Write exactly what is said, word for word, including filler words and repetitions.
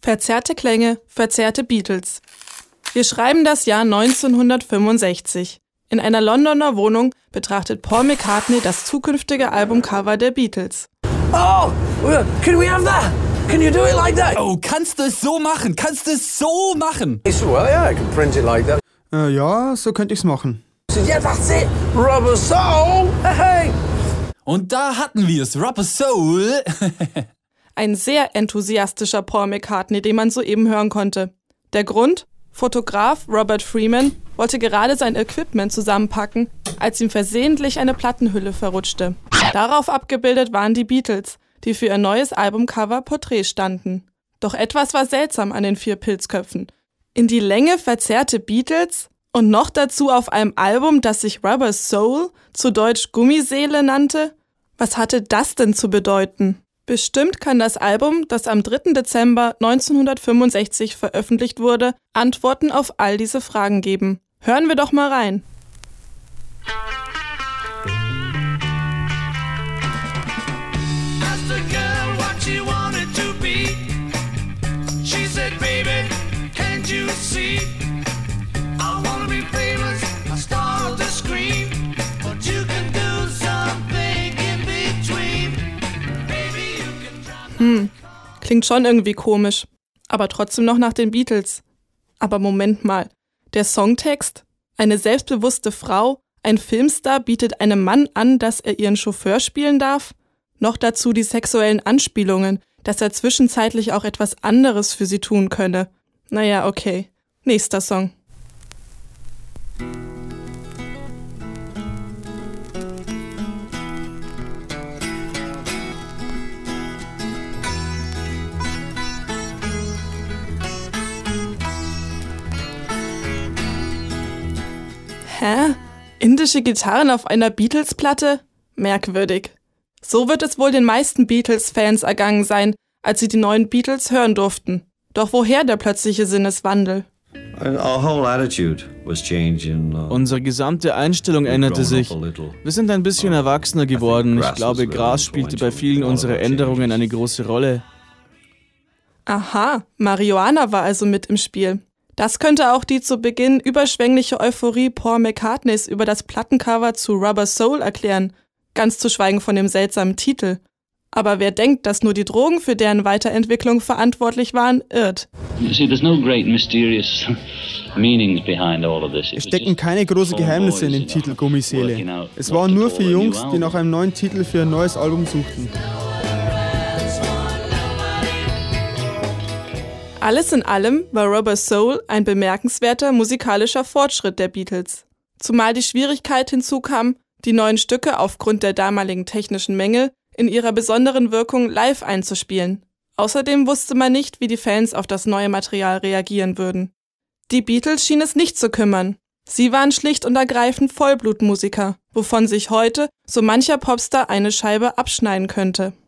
Verzerrte Klänge, verzerrte Beatles. Wir schreiben das Jahr neunzehnhundertfünfundsechzig. In einer Londoner Wohnung betrachtet Paul McCartney das zukünftige Albumcover der Beatles. Oh, can we have that? Can you do it like that? Oh, kannst du es so machen? Kannst du es so machen? He said, well, yeah, I can print it like that. Äh, ja, so könnte ich's machen. I said, yeah, that's it. Rubber Soul. Hey. Und da hatten wir es, Rubber Soul. Ein sehr enthusiastischer Paul McCartney, den man soeben hören konnte. Der Grund? Fotograf Robert Freeman wollte gerade sein Equipment zusammenpacken, als ihm versehentlich eine Plattenhülle verrutschte. Darauf abgebildet waren die Beatles, die für ihr neues Albumcover Porträt standen. Doch etwas war seltsam an den vier Pilzköpfen. In die Länge verzerrte Beatles und noch dazu auf einem Album, das sich Rubber Soul, zu Deutsch Gummiseele nannte? Was hatte das denn zu bedeuten? Bestimmt kann das Album, das am dritten Dezember neunzehnhundertfünfundsechzig veröffentlicht wurde, Antworten auf all diese Fragen geben. Hören wir doch mal rein. Hm, klingt schon irgendwie komisch, aber trotzdem noch nach den Beatles. Aber Moment mal, der Songtext? Eine selbstbewusste Frau, ein Filmstar bietet einem Mann an, dass er ihren Chauffeur spielen darf? Noch dazu die sexuellen Anspielungen, dass er zwischenzeitlich auch etwas anderes für sie tun könne. Naja, okay. Nächster Song. Hä? Indische Gitarren auf einer Beatles-Platte? Merkwürdig. So wird es wohl den meisten Beatles-Fans ergangen sein, als sie die neuen Beatles hören durften. Doch woher der plötzliche Sinneswandel? Unsere gesamte Einstellung änderte sich. Wir sind ein bisschen erwachsener geworden. Ich glaube, Gras spielte bei vielen unserer Änderungen eine große Rolle. Aha, Marihuana war also mit im Spiel. Das könnte auch die zu Beginn überschwängliche Euphorie Paul McCartneys über das Plattencover zu Rubber Soul erklären, ganz zu schweigen von dem seltsamen Titel. Aber wer denkt, dass nur die Drogen für deren Weiterentwicklung verantwortlich waren, irrt. Es stecken keine großen Geheimnisse in dem Titel Gummiseele. Es waren nur für Jungs, die nach einem neuen Titel für ein neues Album suchten. Alles in allem war Rubber Soul ein bemerkenswerter musikalischer Fortschritt der Beatles. Zumal die Schwierigkeit hinzukam, die neuen Stücke aufgrund der damaligen technischen Mängel in ihrer besonderen Wirkung live einzuspielen. Außerdem wusste man nicht, wie die Fans auf das neue Material reagieren würden. Die Beatles schien es nicht zu kümmern. Sie waren schlicht und ergreifend Vollblutmusiker, wovon sich heute so mancher Popstar eine Scheibe abschneiden könnte.